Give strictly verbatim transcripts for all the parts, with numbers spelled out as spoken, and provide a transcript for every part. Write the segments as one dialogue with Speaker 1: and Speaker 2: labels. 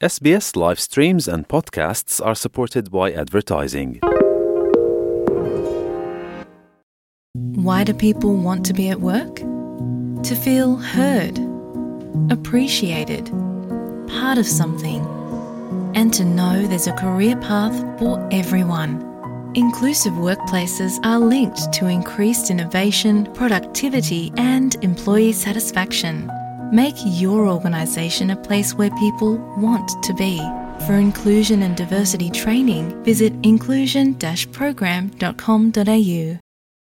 Speaker 1: S B S live streams and podcasts are supported by advertising.
Speaker 2: Why do people want to be at work? To feel heard, appreciated, part of something, and to know there's a career path for everyone. Inclusive workplaces are linked to increased innovation, productivity, and employee satisfaction. Make your organisation a place where people want to be. For inclusion and diversity training, visit inclusion dash program dot com dot a u.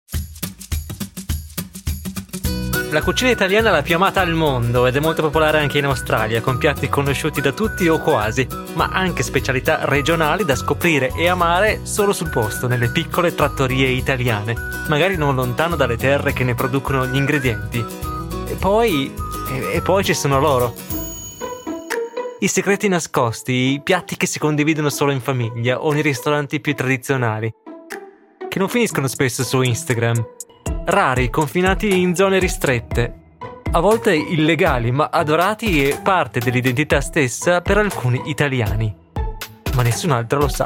Speaker 3: La cucina italiana è la più amata al mondo ed è molto popolare anche in Australia, con piatti conosciuti da tutti o quasi, ma anche specialità regionali da scoprire e amare solo sul posto, nelle piccole trattorie italiane, magari non lontano dalle terre che ne producono gli ingredienti. E poi... e, e poi ci sono loro. I segreti nascosti, i piatti che si condividono solo in famiglia o nei ristoranti più tradizionali, che non finiscono spesso su Instagram. Rari, confinati in zone ristrette, a volte illegali, ma adorati e parte dell'identità stessa per alcuni italiani. Ma nessun altro lo sa.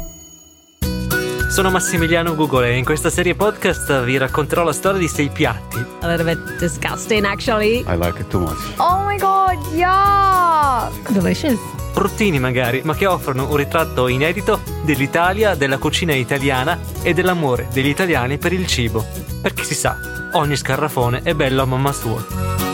Speaker 3: Sono Massimiliano Google e in questa serie podcast vi racconterò la storia di sei piatti.
Speaker 4: A little bit disgusting, actually.
Speaker 5: I like it too much.
Speaker 4: Oh my god, yuck! Delicious.
Speaker 3: Bruttini magari, ma che offrono un ritratto inedito dell'Italia, della cucina italiana e dell'amore degli italiani per il cibo. Perché si sa, ogni scarrafone è bello a mamma sua.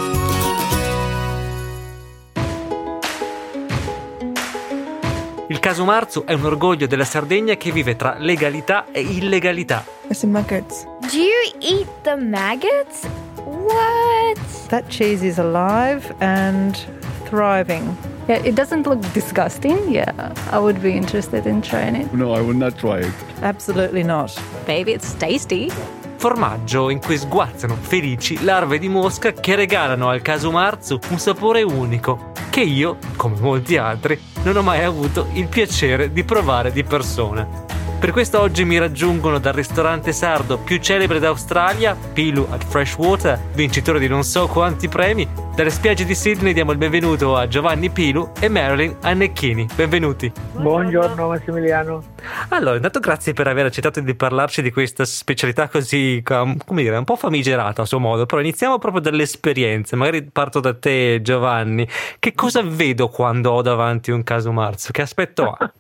Speaker 3: Il casu marzu è un orgoglio della Sardegna che vive tra legalità e illegalità.
Speaker 6: There's some maggots.
Speaker 7: Do you eat the maggots? What?
Speaker 6: That cheese is alive and thriving.
Speaker 8: Yeah, it doesn't look disgusting. Yeah, I would be interested in trying it.
Speaker 5: No, I would not try it.
Speaker 6: Absolutely not.
Speaker 4: Baby, it's tasty.
Speaker 3: Formaggio in cui sguazzano felici larve di mosca che regalano al casu marzu un sapore unico che io, come molti altri, non ho mai avuto il piacere di provare di persona. Per questo oggi mi raggiungono dal ristorante sardo più celebre d'Australia, Pilu at Freshwater, vincitore di non so quanti premi. Dalle spiagge di Sydney diamo il benvenuto a Giovanni Pilu e Marilyn Annecchini. Benvenuti.
Speaker 9: Buongiorno Massimiliano.
Speaker 3: Allora, intanto grazie per aver accettato di parlarci di questa specialità così, come dire, un po' famigerata a suo modo. Però iniziamo proprio dalle esperienze. Magari parto da te, Giovanni. Che cosa vedo quando ho davanti un casu marzu? Che aspetto ha?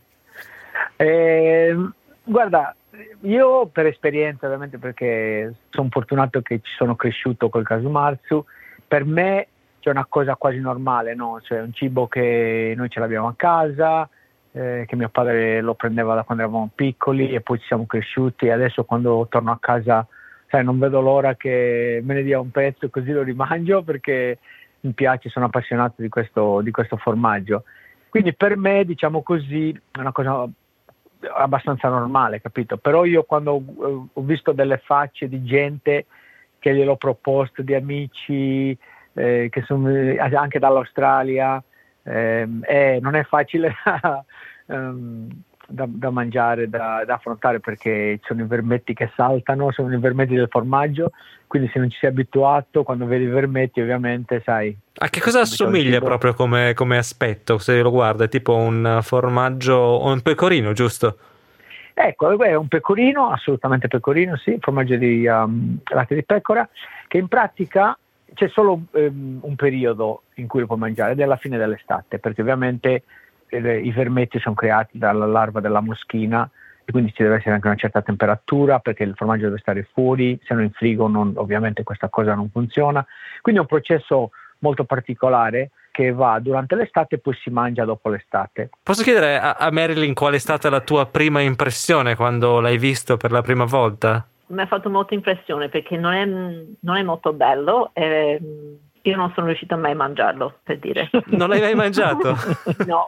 Speaker 9: eh, guarda, io per esperienza, ovviamente, perché sono fortunato che ci sono cresciuto col casu marzu, per me c'è una cosa quasi normale, no? Cioè un cibo che noi ce l'abbiamo a casa, eh, che mio padre lo prendeva da quando eravamo piccoli e poi ci siamo cresciuti, e adesso quando torno a casa, sai, non vedo l'ora che me ne dia un pezzo così lo rimangio, perché mi piace, sono appassionato di questo, di questo formaggio. Quindi per me, diciamo così, è una cosa abbastanza normale, capito? Però io quando ho, ho visto delle facce di gente che gliel'ho proposto, di amici eh, che sono anche dall'Australia, eh, eh, non è facile um, da, da mangiare, da, da affrontare, perché sono i vermetti che saltano, sono i vermetti del formaggio, quindi se non ci sei abituato, quando vedi i vermetti ovviamente sai.
Speaker 3: A che cosa assomiglia proprio come, come aspetto, se lo guarda? È tipo un formaggio o un pecorino, giusto?
Speaker 9: Ecco, è un pecorino, assolutamente pecorino, sì, formaggio di um, latte di pecora, che in pratica c'è solo um, un periodo in cui lo puoi mangiare, ed è la fine dell'estate, perché ovviamente eh, i vermetti sono creati dalla larva della moschina, e quindi ci deve essere anche una certa temperatura, perché il formaggio deve stare fuori, se no in frigo non, ovviamente questa cosa non funziona. Quindi è un processo molto particolare che va durante l'estate e poi si mangia dopo l'estate.
Speaker 3: Posso chiedere a, a Marilyn qual è stata la tua prima impressione quando l'hai visto per la prima volta?
Speaker 10: Mi ha fatto molta impressione perché non è, non è molto bello e io non sono riuscita mai a mangiarlo, per dire.
Speaker 3: Non l'hai mai mangiato?
Speaker 10: No.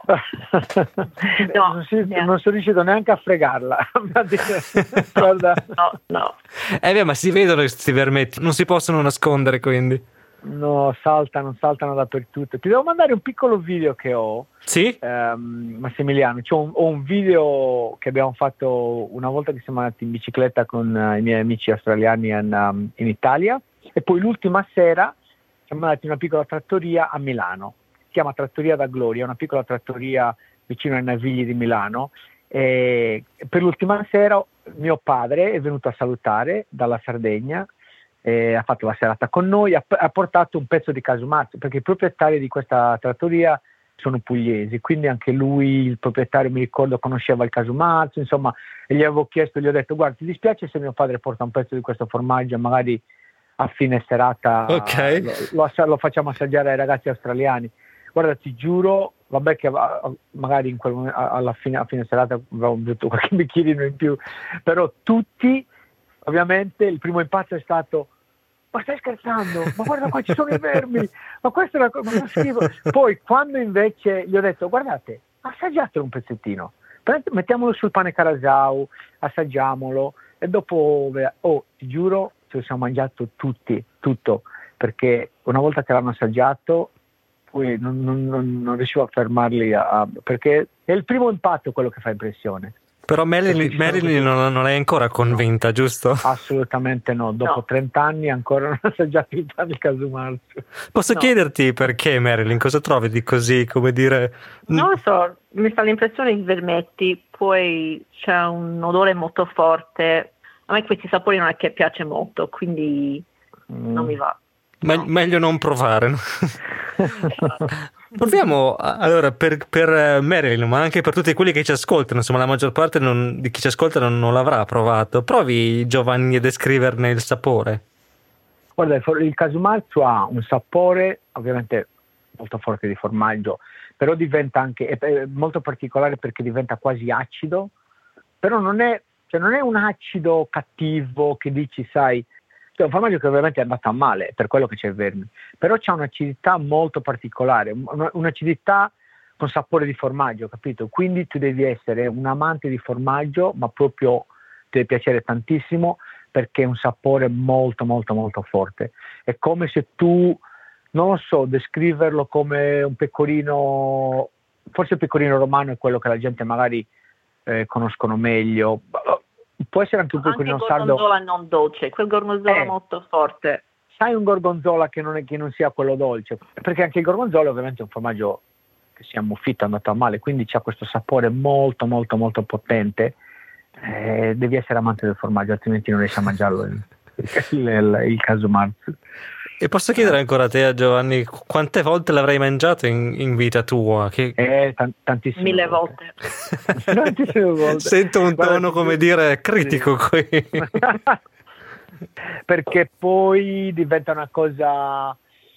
Speaker 9: no non, si, non sono riuscito neanche a fregarla. Guarda.
Speaker 10: No, no.
Speaker 3: Eh beh, ma si vedono questi vermetti, non si possono nascondere, quindi.
Speaker 9: No, saltano, saltano dappertutto. Ti devo mandare un piccolo video che ho.
Speaker 3: Sì?
Speaker 9: Ehm, Massimiliano, c'ho un, ho un video che abbiamo fatto una volta che siamo andati in bicicletta con uh, i miei amici australiani in, um, in Italia, e poi l'ultima sera siamo andati in una piccola trattoria a Milano, chiama Trattoria da Gloria, è una piccola trattoria vicino ai Navigli di Milano. E per l'ultima sera mio padre è venuto a salutare dalla Sardegna, e ha fatto la serata con noi, ha, ha portato un pezzo di Casumarzu, perché i proprietari di questa trattoria sono pugliesi, quindi anche lui, il proprietario, mi ricordo, conosceva il Casumarzu, insomma, e gli avevo chiesto, gli ho detto: guarda, ti dispiace se mio padre porta un pezzo di questo formaggio, magari a fine serata
Speaker 3: okay.
Speaker 9: lo, lo, lo facciamo assaggiare ai ragazzi australiani. Guarda, ti giuro, vabbè che magari in quel momento, alla fine, a fine serata avevo bevuto qualche bicchierino in più, però tutti, ovviamente, il primo impatto è stato: ma stai scherzando? Ma guarda qua, ci sono i vermi, ma questo è una cosa schifo. Poi quando invece gli ho detto: guardate, assaggiatelo un pezzettino, mettiamolo sul pane carasau, assaggiamolo, e dopo, oh, ti giuro, ce lo siamo mangiato tutti, tutto, perché una volta che l'hanno assaggiato poi non, non, non, non riuscivo a fermarli, a, a, perché è il primo impatto quello che fa impressione.
Speaker 3: Però Marilyn, Marilyn non, non è ancora convinta, no, giusto?
Speaker 9: Assolutamente no, dopo no. trenta anni ancora non ho assaggiato il pane Casumarzu.
Speaker 3: Posso
Speaker 10: no.
Speaker 3: chiederti perché, Marilyn, cosa trovi di così, come dire...
Speaker 10: Non lo so, mi fa l'impressione i vermetti, poi c'è un odore molto forte, a me questi sapori non è che piace molto, quindi mm. non mi va.
Speaker 3: Me-
Speaker 10: no.
Speaker 3: Meglio non provare, no? Proviamo allora per, per Marilyn, ma anche per tutti quelli che ci ascoltano, insomma la maggior parte non, di chi ci ascolta non, non l'avrà provato. Provi, Giovanni, a descriverne il sapore.
Speaker 9: Guarda, il, il Casumarzu ha un sapore ovviamente molto forte di formaggio, però diventa anche è, è molto particolare perché diventa quasi acido, però non è, cioè non è un acido cattivo che dici, sai, è un formaggio che ovviamente è andato a male, per quello che c'è il verme, però c'ha un'acidità molto particolare, un'acidità con sapore di formaggio, capito? Quindi tu devi essere un amante di formaggio, ma proprio ti deve piacere tantissimo, perché è un sapore molto molto molto forte. È come se tu, non lo so, descriverlo come un pecorino, forse il pecorino romano è quello che la gente magari eh, conoscono meglio. Può essere anche un pecorino sardo.
Speaker 10: Anche il gorgonzola non dolce, quel gorgonzola
Speaker 9: eh,
Speaker 10: molto forte.
Speaker 9: Sai un gorgonzola che non, è, che non sia quello dolce? Perché anche il gorgonzola ovviamente è un formaggio che si è ammuffito, è andato a male, quindi c'ha questo sapore molto molto molto potente. Eh, devi essere amante del formaggio, altrimenti non riesci a mangiarlo il, il, il, il Casumarzu.
Speaker 3: E posso chiedere ancora a te, a Giovanni, quante volte l'avrai mangiato in, in vita tua? Che...
Speaker 9: Eh, t- tantissime
Speaker 10: Mille
Speaker 9: volte.
Speaker 10: volte.
Speaker 9: Tantissime volte.
Speaker 3: Sento un tono,
Speaker 9: Guarda,
Speaker 3: come dire, critico
Speaker 9: sì.
Speaker 3: qui.
Speaker 9: Perché poi diventa una cosa,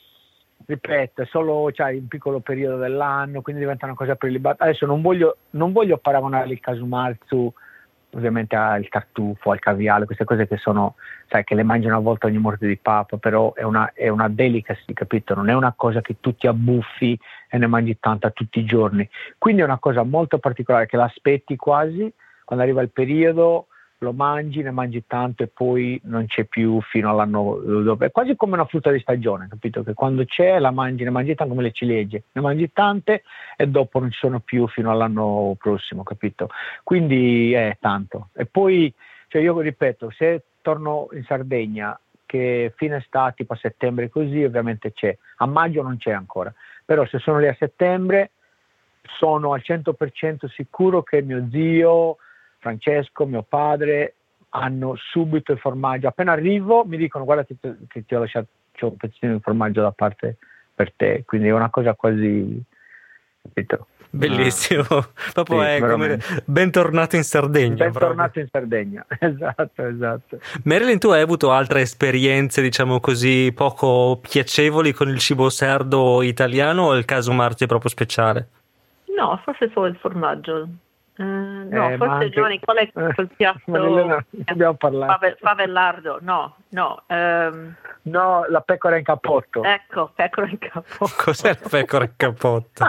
Speaker 9: ripeto, è solo, cioè, un piccolo periodo dell'anno, quindi diventa una cosa prelibata. Adesso non voglio, non voglio paragonare il Casumarzu ovviamente al tartufo, al caviale, queste cose che sono, sai, che le mangi una volta ogni morte di papa, però è una, è una delicacy, capito? Non è una cosa che tu ti abbuffi e ne mangi tanta tutti i giorni. Quindi è una cosa molto particolare che l'aspetti quasi, quando arriva il periodo lo mangi, ne mangi tanto e poi non c'è più fino all'anno dopo. È quasi come una frutta di stagione, capito? Che quando c'è la mangi, ne mangi tante come le ciliegie, ne mangi tante e dopo non ci sono più fino all'anno prossimo, capito? Quindi è tanto. E poi, cioè io ripeto, se torno in Sardegna, che fine estate, tipo a settembre così, ovviamente c'è. A maggio non c'è ancora, però se sono lì a settembre sono al cento per cento sicuro che mio zio Francesco, mio padre, hanno subito il formaggio. Appena arrivo mi dicono: guarda che ti, che ti ho lasciato un pezzettino di formaggio da parte per te, quindi è una cosa quasi, capito?
Speaker 3: Bellissimo, ah, proprio
Speaker 9: sì,
Speaker 3: è come bentornato in Sardegna.
Speaker 9: Bentornato in Sardegna, esatto, esatto.
Speaker 3: Marilyn, tu hai avuto altre esperienze, diciamo così, poco piacevoli con il cibo sardo italiano, o il Casumarzu è proprio speciale?
Speaker 10: No, forse solo il formaggio. Uh, no,
Speaker 9: eh,
Speaker 10: forse
Speaker 9: anche...
Speaker 10: Giovanni, qual è quel piatto?
Speaker 9: Marilena, abbiamo parlato.
Speaker 10: Fave, favellardo, no, no. Um...
Speaker 9: No, la pecora in cappotto.
Speaker 10: Ecco, pecora in cappotto.
Speaker 3: Cos'è la pecora in cappotto?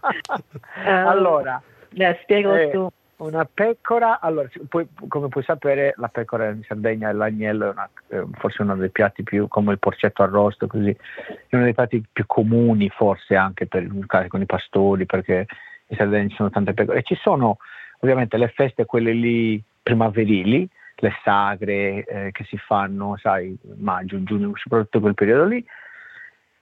Speaker 10: uh,
Speaker 9: allora,
Speaker 10: eh, spiego
Speaker 9: eh,
Speaker 10: tu.
Speaker 9: Una pecora, allora, poi, come puoi sapere, la pecora in Sardegna e l'agnello è una, forse uno dei piatti più, come il porcetto arrosto, così, è uno dei piatti più comuni, forse anche per con i pastori, perché in Sardegna ci sono tante pecore. E ci sono ovviamente le feste, quelle lì primaverili, le sagre eh, che si fanno, sai, maggio, giugno, soprattutto quel periodo lì.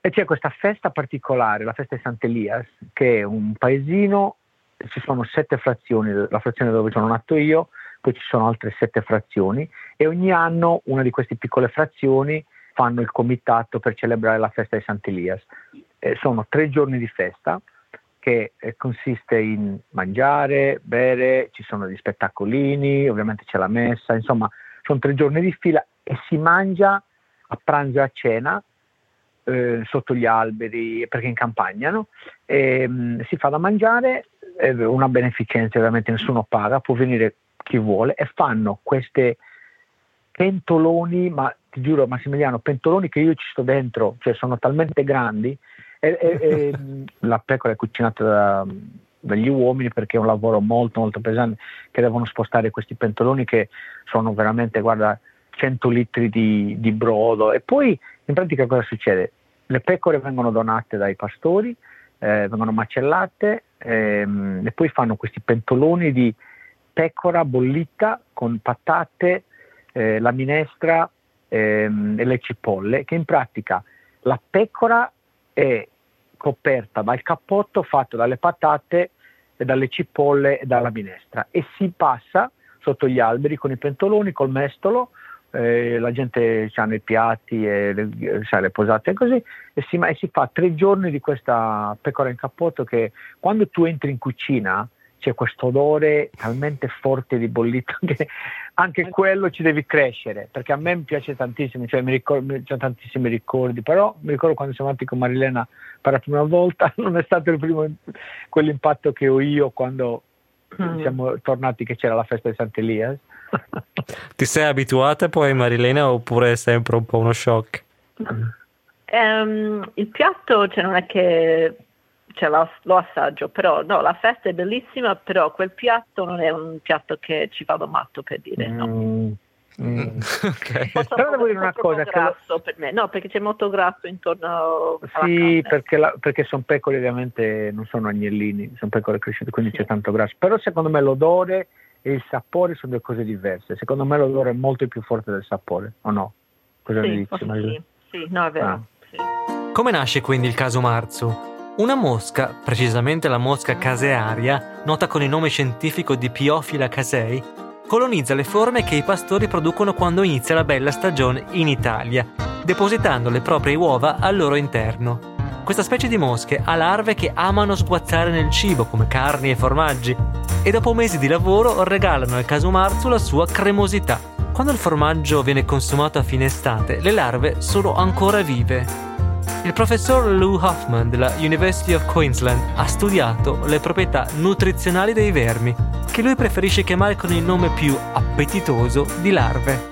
Speaker 9: E c'è questa festa particolare, la festa di Sant'Elias, che è un paesino, ci sono sette frazioni, la frazione dove sono nato io, poi ci sono altre sette frazioni e ogni anno una di queste piccole frazioni fanno il comitato per celebrare la festa di Sant'Elias. Eh, sono tre giorni di festa che eh, consiste in mangiare, bere, ci sono degli spettacolini, ovviamente c'è la messa, insomma sono tre giorni di fila e si mangia a pranzo e a cena eh, sotto gli alberi, perché in campagna, no? E, mh, si fa da mangiare, eh, una beneficenza, ovviamente nessuno paga, può venire chi vuole e fanno queste pentoloni, ma ti giuro Massimiliano, pentoloni che io ci sto dentro, cioè sono talmente grandi e, e, e la pecora è cucinata da, dagli uomini perché è un lavoro molto molto pesante, che devono spostare questi pentoloni che sono veramente, guarda, cento litri di, di brodo. E poi in pratica cosa succede? Le pecore vengono donate dai pastori, eh, vengono macellate ehm, e poi fanno questi pentoloni di pecora bollita con patate, eh, la minestra ehm, e le cipolle, che in pratica la pecora è coperta dal cappotto fatto dalle patate e dalle cipolle e dalla minestra e si passa sotto gli alberi con i pentoloni, col mestolo, eh, la gente ha i piatti e le, sa, le posate e così e si, e si fa tre giorni di questa pecora in cappotto che quando tu entri in cucina c'è questo odore talmente forte di bollito che anche quello ci devi crescere, perché a me mi piace tantissimo, cioè mi ricordo, c'ho tantissimi ricordi, però mi ricordo quando siamo andati con Marilena per la prima volta, non è stato il primo quell'impatto che ho io quando mm. siamo tornati che c'era la festa di Sant'Elias.
Speaker 3: Ti sei abituata poi Marilena oppure è sempre un po' uno shock?
Speaker 10: Um, il piatto, cioè non è che cioè, lo, lo assaggio, però no, la festa è bellissima, però quel piatto non è un piatto che ci vado matto, per dire no.
Speaker 9: Mm. Mm.
Speaker 3: Okay.
Speaker 9: Però devo dire una cosa,
Speaker 10: grasso per me, no, perché c'è molto grasso intorno alla
Speaker 9: sì,
Speaker 10: carne.
Speaker 9: perché, la, perché sono pecore, ovviamente non sono agnellini, sono pecore cresciute, quindi sì. C'è tanto grasso, però secondo me l'odore e il sapore sono due cose diverse, secondo me l'odore è molto più forte del sapore, o no? Cosa
Speaker 10: sì,
Speaker 9: ne dici?
Speaker 10: Sì, sì, no, è vero.
Speaker 9: Ah.
Speaker 10: Sì.
Speaker 3: Come nasce quindi il caso Marzu? Una mosca, precisamente la mosca casearia, nota con il nome scientifico di Piophila casei, colonizza le forme che i pastori producono quando inizia la bella stagione in Italia, depositando le proprie uova al loro interno. Questa specie di mosche ha larve che amano sguazzare nel cibo come carni e formaggi e dopo mesi di lavoro regalano al caso Marzu la sua cremosità. Quando il formaggio viene consumato a fine estate, le larve sono ancora vive. Il professor Lou Hoffman della University of Queensland ha studiato le proprietà nutrizionali dei vermi, che lui preferisce chiamare con il nome più appetitoso di larve.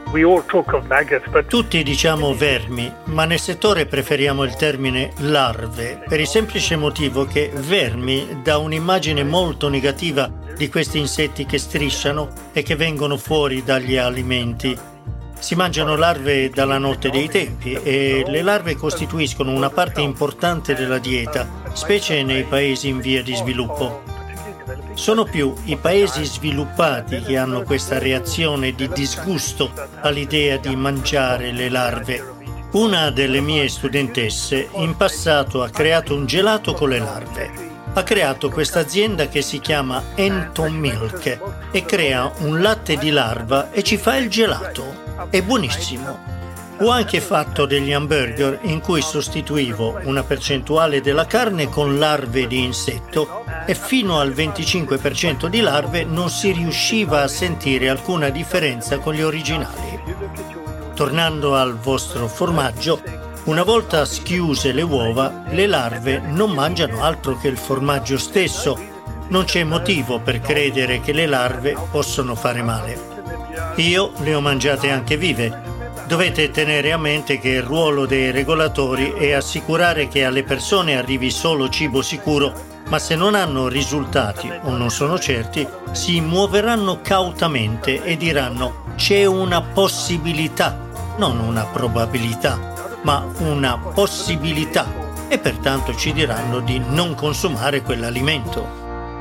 Speaker 5: Tutti diciamo vermi, ma nel settore preferiamo il termine larve, per il semplice motivo che vermi dà un'immagine molto negativa di questi insetti che strisciano e che vengono fuori dagli alimenti. Si mangiano larve dalla notte dei tempi e le larve costituiscono una parte importante della dieta, specie nei paesi in via di sviluppo. Sono più i paesi sviluppati che hanno questa reazione di disgusto all'idea di mangiare le larve. Una delle mie studentesse in passato ha creato un gelato con le larve. Ha creato questa azienda che si chiama Enton Milk e crea un latte di larva e ci fa il gelato. È buonissimo. Ho anche fatto degli hamburger in cui sostituivo una percentuale della carne con larve di insetto e fino al venticinque per cento di larve non si riusciva a sentire alcuna differenza con gli originali. Tornando al vostro formaggio, una volta schiuse le uova, le larve non mangiano altro che il formaggio stesso. Non c'è motivo per credere che le larve possono fare male. Io le ho mangiate anche vive. Dovete tenere a mente che il ruolo dei regolatori è assicurare che alle persone arrivi solo cibo sicuro, ma se non hanno risultati o non sono certi, si muoveranno cautamente e diranno c'è una possibilità, non una probabilità, ma una possibilità, e pertanto ci diranno di non consumare quell'alimento.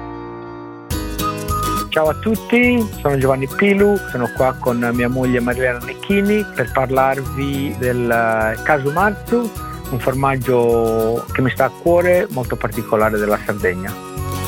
Speaker 9: Ciao a tutti, sono Giovanni Pilu, sono qua con mia moglie Marilena Necchini per parlarvi del caso Marzu, un formaggio che mi sta a cuore, molto particolare della Sardegna.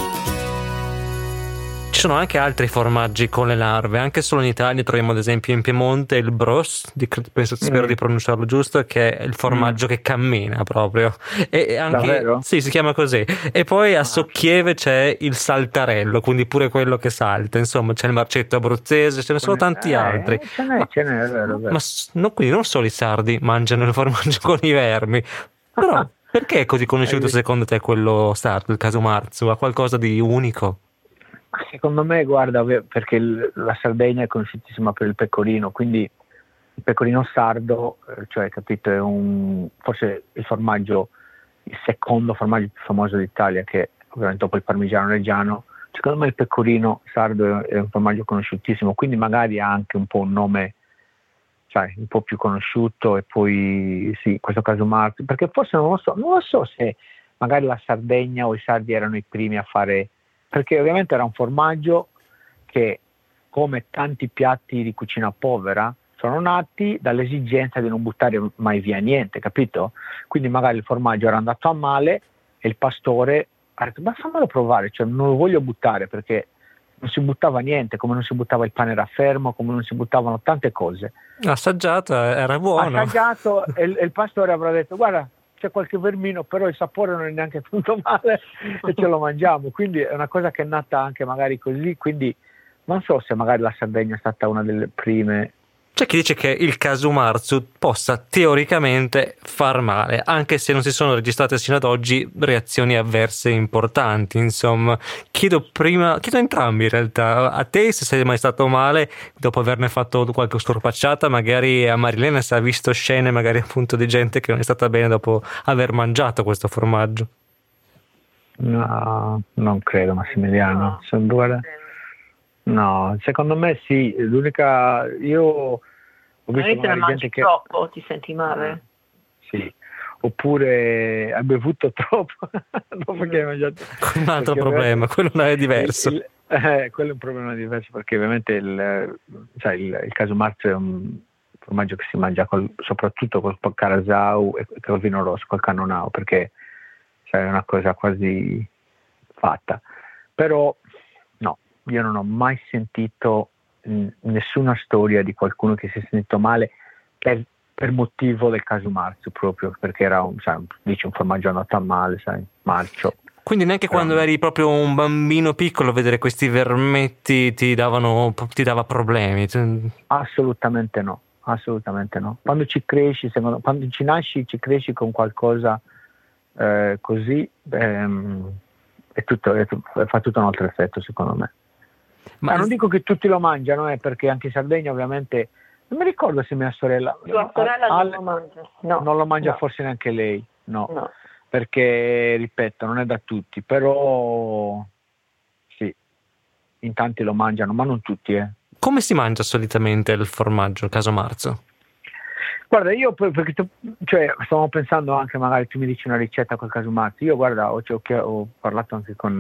Speaker 3: Ci sono anche altri formaggi con le larve, anche solo in Italia troviamo ad esempio in Piemonte il Bros, di, penso, spero mm. di pronunciarlo giusto, che è il formaggio mm. che cammina proprio. E anche,
Speaker 9: davvero?
Speaker 3: Sì, si chiama così. E poi a Socchieve c'è il saltarello, quindi pure quello che salta. Insomma, c'è il marcetto abruzzese, ce ne sono tanti
Speaker 9: eh,
Speaker 3: altri.
Speaker 9: Ce n'è,
Speaker 3: ma,
Speaker 9: ce n'è, è vero, è vero.
Speaker 3: Ma no, quindi non solo i sardi mangiano il formaggio con i vermi, però perché è così conosciuto secondo te quello sardo, il Casumarzu? Ha qualcosa di unico?
Speaker 9: Secondo me, guarda, perché il, la Sardegna è conosciutissima per il pecorino, quindi il pecorino sardo, cioè, capito, è un, forse il formaggio, il secondo formaggio più famoso d'Italia, che ovviamente dopo il parmigiano reggiano. Secondo me il pecorino sardo è un formaggio conosciutissimo, quindi magari ha anche un po' un nome, sai, un po' più conosciuto, e poi sì, in questo caso Marco, perché forse non lo so, non lo so se magari la Sardegna o i sardi erano i primi a fare, perché ovviamente era un formaggio che, come tanti piatti di cucina povera, sono nati dall'esigenza di non buttare mai via niente, capito? Quindi magari il formaggio era andato a male e il pastore ha detto, ma fammelo provare, cioè non lo voglio buttare, perché non si buttava niente, come non si buttava il pane raffermo, come non si buttavano tante cose.
Speaker 3: Assaggiato, era buono.
Speaker 9: Assaggiato e il, il pastore avrà detto, guarda, c'è qualche vermino, però il sapore non è neanche tanto male e ce lo mangiamo. Quindi è una cosa che è nata anche magari così, quindi non so se magari la Sardegna è stata una delle prime.
Speaker 3: C'è chi dice che il Casumarzu possa teoricamente far male, anche se non si sono registrate sino ad oggi reazioni avverse importanti. Insomma, chiedo prima, chiedo a entrambi in realtà, a te se sei mai stato male dopo averne fatto qualche storpacciata, magari a Marilena se ha visto scene magari appunto di gente che non è stata bene dopo aver mangiato questo formaggio.
Speaker 9: No, non credo, Massimiliano. Sono due. No, secondo me sì, l'unica, io ho visto
Speaker 10: magari
Speaker 9: magari gente che
Speaker 10: troppo ti senti male.
Speaker 9: Sì, oppure hai bevuto troppo dopo che hai mangiato.
Speaker 3: Un altro problema, quello è diverso.
Speaker 9: Il, il, eh, quello è un problema diverso, perché ovviamente il, cioè il, il Casumarzu è un formaggio che si mangia col, soprattutto col carasau e col vino rosso, col cannonau, perché cioè, è una cosa quasi fatta. Però io non ho mai sentito mh, nessuna storia di qualcuno che si è sentito male per, per motivo del Casumarzu, proprio perché era un, sai, dice un formaggio andato a male, sai, marcio.
Speaker 3: Quindi neanche Però quando eri proprio un bambino piccolo vedere questi vermetti ti davano, ti dava problemi?
Speaker 9: Assolutamente no, assolutamente no. Quando ci cresci, secondo, quando ci nasci, ci cresci con qualcosa eh, così, ehm, è tutto, è, fa tutto un altro effetto, secondo me. Ma non dico che tutti lo mangiano, eh, perché anche in Sardegna ovviamente, non mi ricordo se mia sorella,
Speaker 10: tua sorella
Speaker 9: al,
Speaker 10: non lo mangia, no,
Speaker 9: non lo mangia
Speaker 10: no.
Speaker 9: Forse neanche lei, no.
Speaker 10: no,
Speaker 9: perché ripeto, non è da tutti, però sì, in tanti lo mangiano, ma non tutti. Eh.
Speaker 3: Come si mangia solitamente il formaggio, il Casumarzu?
Speaker 9: Guarda, io perché tu, cioè, stavo pensando anche, magari tu mi dici una ricetta col Casumarzu, io guarda, ho, ho, ho parlato anche con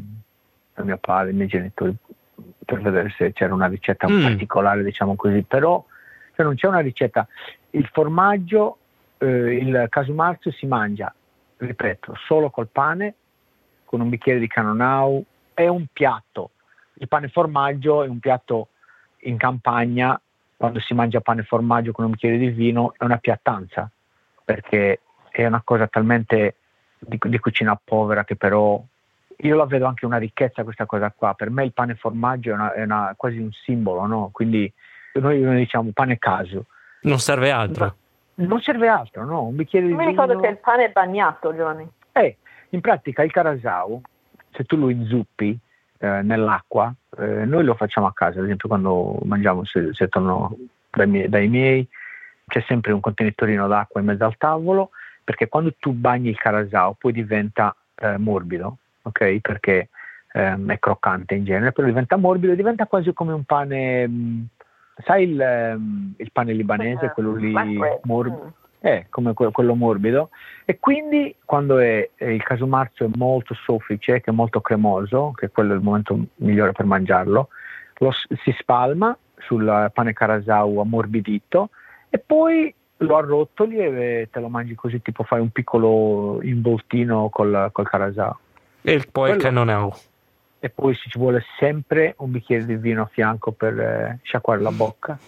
Speaker 9: uh, mio padre, i miei genitori, per vedere se c'era una ricetta mm. particolare, diciamo così, però cioè non c'è una ricetta. Il formaggio, eh, il Casumarzu si mangia, ripeto, solo col pane, con un bicchiere di cannonau, è un piatto. Il pane formaggio è un piatto in campagna, quando si mangia pane formaggio con un bicchiere di vino è una piattanza, perché è una cosa talmente di, di cucina povera che però io la vedo anche una ricchezza questa cosa qua. Per me il pane formaggio è, una, è una, quasi un simbolo, no? Quindi noi, noi diciamo pane casu.
Speaker 3: Non serve altro.
Speaker 9: Non serve altro, no? Un bicchiere di
Speaker 10: vino. Mi
Speaker 9: vino.
Speaker 10: ricordo che il pane è bagnato, Giovanni.
Speaker 9: Eh, in pratica il carasau, se tu lo inzuppi eh, nell'acqua, eh, noi lo facciamo a casa, ad esempio quando mangiamo, se, se torno dai miei, dai miei, c'è sempre un contenitorino d'acqua in mezzo al tavolo, perché quando tu bagni il carasau poi diventa eh, morbido. Ok, perché ehm, è croccante in genere, però diventa morbido, diventa quasi come un pane, mh, sai il, ehm, il pane libanese, quello lì morbido, è come que- quello morbido, e quindi quando è, è il Casumarzu è molto soffice, che è molto cremoso, che quello è il momento migliore per mangiarlo, lo si spalma sul pane carasau ammorbidito e poi lo arrotoli e te lo mangi così, tipo fai un piccolo involtino col, col carasau.
Speaker 3: E poi il cannonau.
Speaker 9: E poi ci vuole sempre un bicchiere di vino a fianco per eh, sciacquare la bocca.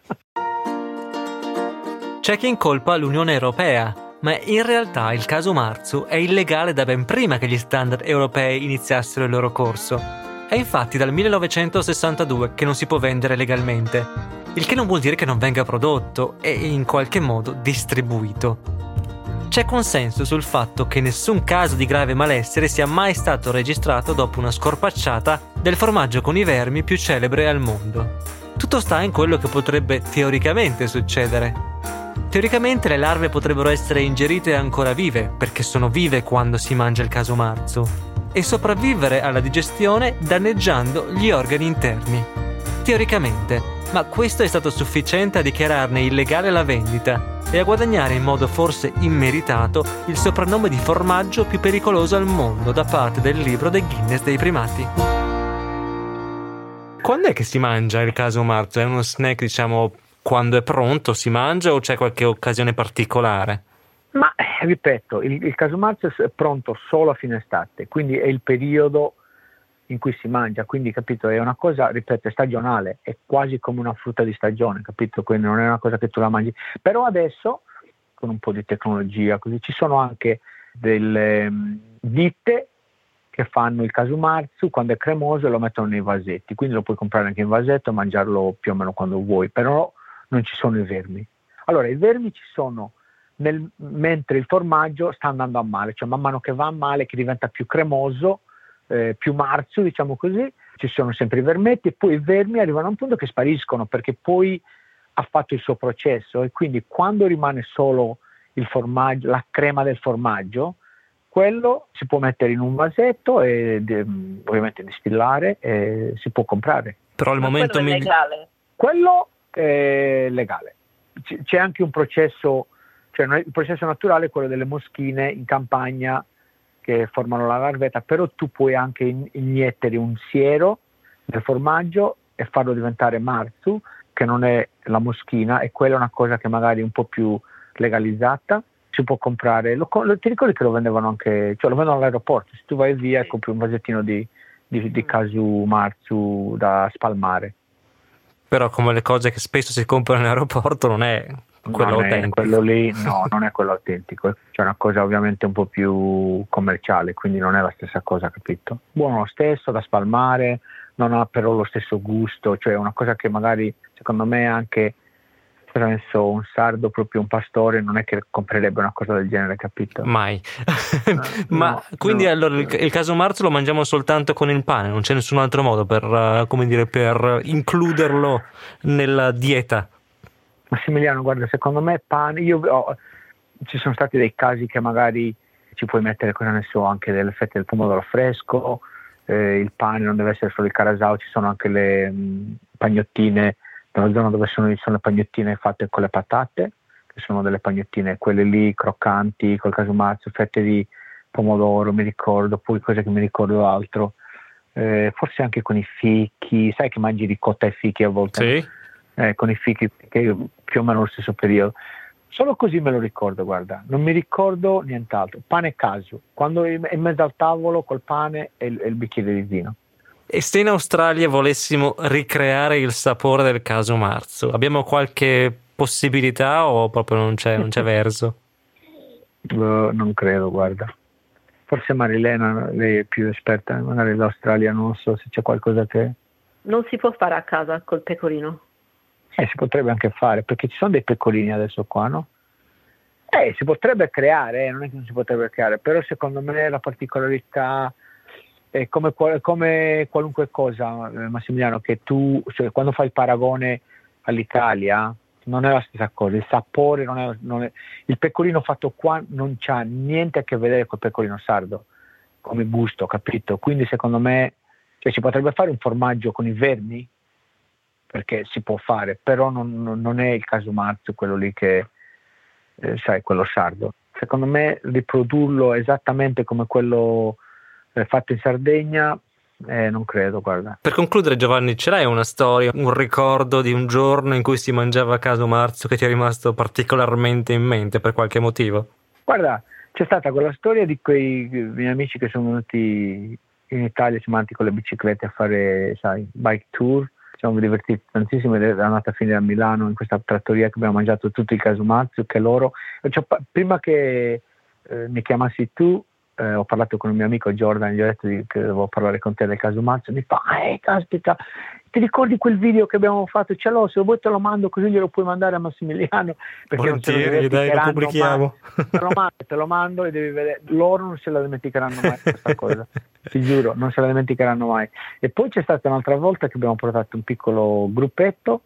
Speaker 3: C'è chi incolpa l'Unione Europea, ma in realtà il casu marzu è illegale da ben prima che gli standard europei iniziassero il loro corso. È infatti dal millenovecentosessantadue che non si può vendere legalmente, il che non vuol dire che non venga prodotto e in qualche modo distribuito. C'è consenso sul fatto che nessun caso di grave malessere sia mai stato registrato dopo una scorpacciata del formaggio con i vermi più celebre al mondo. Tutto sta in quello che potrebbe teoricamente succedere. Teoricamente le larve potrebbero essere ingerite ancora vive, perché sono vive quando si mangia il casu marzu, e sopravvivere alla digestione danneggiando gli organi interni. Teoricamente, ma questo è stato sufficiente a dichiararne illegale la vendita e a guadagnare in modo forse immeritato il soprannome di formaggio più pericoloso al mondo da parte del libro dei Guinness dei primati. Quando è che si mangia il casu marzu? È uno snack, diciamo, quando è pronto si mangia o c'è qualche occasione particolare?
Speaker 9: Ma eh, ripeto, il, il casu marzu è pronto solo a fine estate, quindi è il periodo in cui si mangia, quindi capito, è una cosa, ripeto, è stagionale, è quasi come una frutta di stagione, capito, quindi non è una cosa che tu la mangi. Però adesso, con un po' di tecnologia, così ci sono anche delle um, ditte che fanno il casu marzu quando è cremoso e lo mettono nei vasetti, quindi lo puoi comprare anche in vasetto e mangiarlo più o meno quando vuoi, però non ci sono i vermi. Allora, i vermi ci sono nel, mentre il formaggio sta andando a male, cioè man mano che va a male, che diventa più cremoso, eh, più marzu, diciamo così, ci sono sempre i vermetti e poi i vermi arrivano a un punto che spariscono perché poi ha fatto il suo processo e quindi quando rimane solo il formaggio, la crema del formaggio, quello si può mettere in un vasetto e de, ovviamente distillare e si può comprare.
Speaker 3: Però al momento
Speaker 10: quello è legale.
Speaker 9: Quello è legale. C- c'è anche un processo, cioè il processo naturale è quello delle moschine in campagna che formano la larvetta, però tu puoi anche in- iniettere un siero nel formaggio e farlo diventare marzu, che non è la moschina, e quella è una cosa che magari è un po' più legalizzata. Si può comprare, lo, lo, ti ricordi che lo vendevano anche, cioè lo vendono all'aeroporto, se tu vai via e compri un vasettino di, di, di casu marzu da spalmare.
Speaker 3: Però come le cose che spesso si comprano in aeroporto non è quello
Speaker 9: non
Speaker 3: autentico.
Speaker 9: È quello lì, no, non è quello autentico, c'è una cosa ovviamente un po' più commerciale, quindi non è la stessa cosa, capito? Buono lo stesso, da spalmare, non ha però lo stesso gusto, cioè una cosa che magari secondo me anche penso un sardo, proprio un pastore, non è che comprerebbe una cosa del genere, capito?
Speaker 3: Mai.
Speaker 9: Eh,
Speaker 3: Ma
Speaker 9: no,
Speaker 3: quindi
Speaker 9: no.
Speaker 3: allora il, il casu marzu lo mangiamo soltanto con il pane, non c'è nessun altro modo per, uh, come dire, per includerlo nella dieta?
Speaker 9: Massimiliano, guarda, secondo me pane, io oh, ci sono stati dei casi che magari ci puoi mettere, cosa ne so, anche delle fette del pomodoro fresco, eh, il pane non deve essere solo il carasau, ci sono anche le mh, pagnottine nella zona dove sono, sono le pagnottine fatte con le patate, che sono delle pagnottine, quelle lì croccanti, col casu marzu, fette di pomodoro, mi ricordo, poi cose che mi ricordo altro, eh, forse anche con i fichi, sai che mangi ricotta e fichi a volte?
Speaker 3: Sì.
Speaker 9: Eh, con i fichi, che più o meno lo stesso periodo. Solo così me lo ricordo, guarda, non mi ricordo nient'altro. Pane e casu, quando è in mezzo al tavolo col pane e il, e il bicchiere di vino.
Speaker 3: E se in Australia volessimo ricreare il sapore del casu marzu, abbiamo qualche possibilità o proprio non c'è, non c'è verso?
Speaker 9: Uh, non credo, guarda. Forse Marilena, lei è più esperta, magari l'Australia, non so se c'è qualcosa che...
Speaker 10: Non si può fare a casa col pecorino?
Speaker 9: Eh, si potrebbe anche fare, perché ci sono dei pecorini adesso qua, no? Eh, si potrebbe creare, eh, non è che non si potrebbe creare, però secondo me la particolarità... È come, come qualunque cosa, eh, Massimiliano, che tu, cioè, quando fai il paragone all'Italia, non è la stessa cosa, il sapore non è, non è, il pecorino fatto qua non c'ha niente a che vedere col pecorino sardo, come gusto, capito? Quindi secondo me, cioè, si potrebbe fare un formaggio con i vermi, perché si può fare, però non, non è il casu marzu quello lì che, eh, sai, quello sardo. Secondo me riprodurlo esattamente come quello fatto in Sardegna eh, non credo, guarda.
Speaker 3: Per concludere, Giovanni, ce l'hai una storia, un ricordo di un giorno in cui si mangiava casu marzu che ti è rimasto particolarmente in mente per qualche motivo?
Speaker 9: Guarda, c'è stata quella storia di quei miei amici che sono venuti in Italia, siamo andati con le biciclette a fare, sai, bike tour. Ci siamo divertiti tantissimo ed è andata a finire a Milano in questa trattoria che abbiamo mangiato tutto il casu marzu che loro, cioè, prima che eh, mi chiamassi tu, eh, ho parlato con un mio amico Jordan, gli ho detto di, che devo parlare con te del casu marzu, mi fa, eh caspita, ti ricordi quel video che abbiamo fatto? Ce l'ho, se lo vuoi te lo mando così glielo puoi mandare a Massimiliano, perché
Speaker 3: volentieri, dai, lo pubblichiamo.
Speaker 9: Te lo mando, te lo mando e devi vedere, loro non se la dimenticheranno mai questa cosa, ti giuro, non se la dimenticheranno mai. E poi c'è stata un'altra volta che abbiamo portato un piccolo gruppetto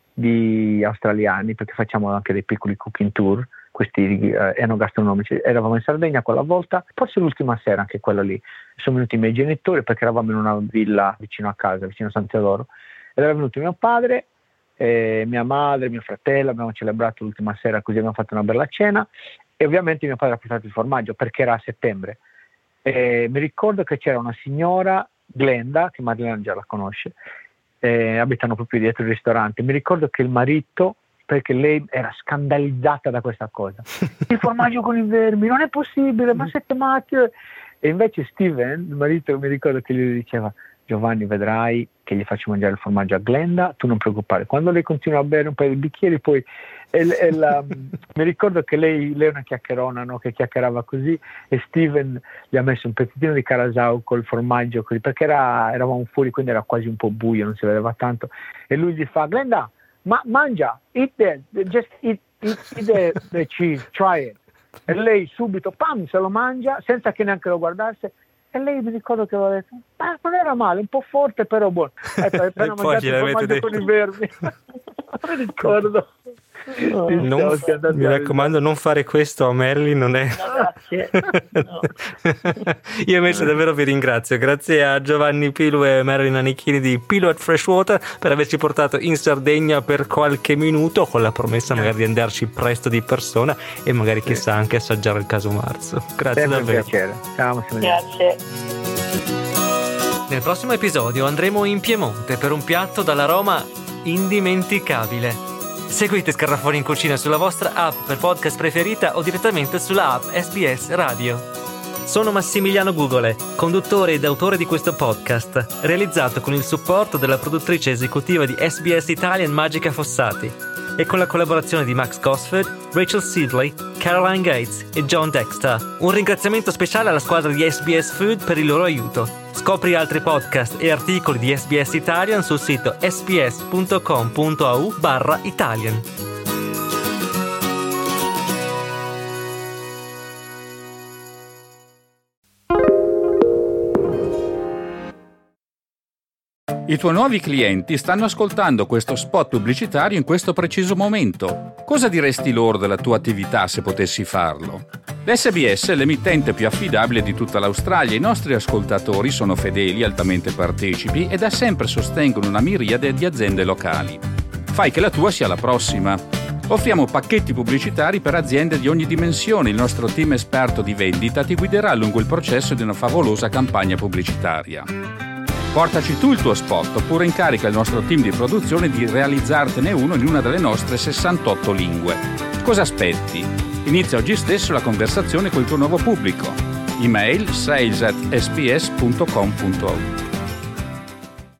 Speaker 9: di australiani, perché facciamo anche dei piccoli cooking tour, questi eh, enogastronomici. Eravamo in Sardegna quella volta, forse l'ultima sera anche quella lì. Sono venuti i miei genitori perché eravamo in una villa vicino a casa, vicino a San Teodoro, ed era venuto mio padre, eh, mia madre, mio fratello, abbiamo celebrato l'ultima sera, così abbiamo fatto una bella cena e ovviamente mio padre ha portato il formaggio perché era a settembre. Eh, mi ricordo che c'era una signora, Glenda, che Marilena già la conosce, eh, abitano proprio dietro il ristorante. Mi ricordo che il marito, perché lei era scandalizzata da questa cosa, il formaggio con i vermi, non è possibile, ma siete matti. E invece Steven, il marito, mi ricordo che gli diceva, Giovanni, vedrai che gli faccio mangiare il formaggio a Glenda, tu non preoccupare, quando lei continua a bere un paio di bicchieri poi e, e la, mi ricordo che lei, lei è una chiacchierona, no? Che chiacchierava così, e Steven gli ha messo un pezzettino di carasau col formaggio così, perché era, eravamo fuori, quindi era quasi un po' buio, non si vedeva tanto, e lui gli fa, Glenda, ma mangia, eat that, just eat, eat, eat the, the cheese, try it. E lei subito, pam, se lo mangia senza che neanche lo guardasse. E lei mi ricordo che aveva detto, ah, non era male, un po' forte però buono. Ecco, appena mangiato il formaggio con i vermi. Mi ricordo.
Speaker 3: No, non, mi raccomando, non fare questo a Merlin, non è.
Speaker 10: No, grazie. No.
Speaker 3: Io invece davvero vi ringrazio, grazie a Giovanni Pilu e Merlin Anichini di Pilu at Freshwater per averci portato in Sardegna per qualche minuto, con la promessa magari di andarci presto di persona e magari chissà anche assaggiare il casu marzu. Grazie
Speaker 9: Sempre
Speaker 3: davvero.
Speaker 9: Un piacere. Ciao,
Speaker 10: grazie.
Speaker 3: Nel prossimo episodio andremo in Piemonte per un piatto dall'aroma indimenticabile. Seguite Scarafoni in Cucina sulla vostra app per podcast preferita o direttamente sulla app S B S Radio. Sono Massimiliano Gugole, conduttore ed autore di questo podcast, realizzato con il supporto della produttrice esecutiva di S B S Italian Magica Fossati e con la collaborazione di Max Gosford, Rachel Sidley, Caroline Gates e John Dexter. Un ringraziamento speciale alla squadra di S B S Food per il loro aiuto. Scopri altri podcast e articoli di S B S Italian sul sito sbs.com.au barra Italian.
Speaker 11: I tuoi nuovi clienti stanno ascoltando questo spot pubblicitario in questo preciso momento. Cosa diresti loro della tua attività se potessi farlo? L'S B S è l'emittente più affidabile di tutta l'Australia. I nostri ascoltatori sono fedeli, altamente partecipi e da sempre sostengono una miriade di aziende locali. Fai che la tua sia la prossima. Offriamo pacchetti pubblicitari per aziende di ogni dimensione. Il nostro team esperto di vendita ti guiderà lungo il processo di una favolosa campagna pubblicitaria. Portaci tu il tuo spot oppure incarica il nostro team di produzione di realizzartene uno in una delle nostre sessantotto lingue. Cosa aspetti? Inizia oggi stesso la conversazione col tuo nuovo pubblico. Email sales at s b s punto com punto a u.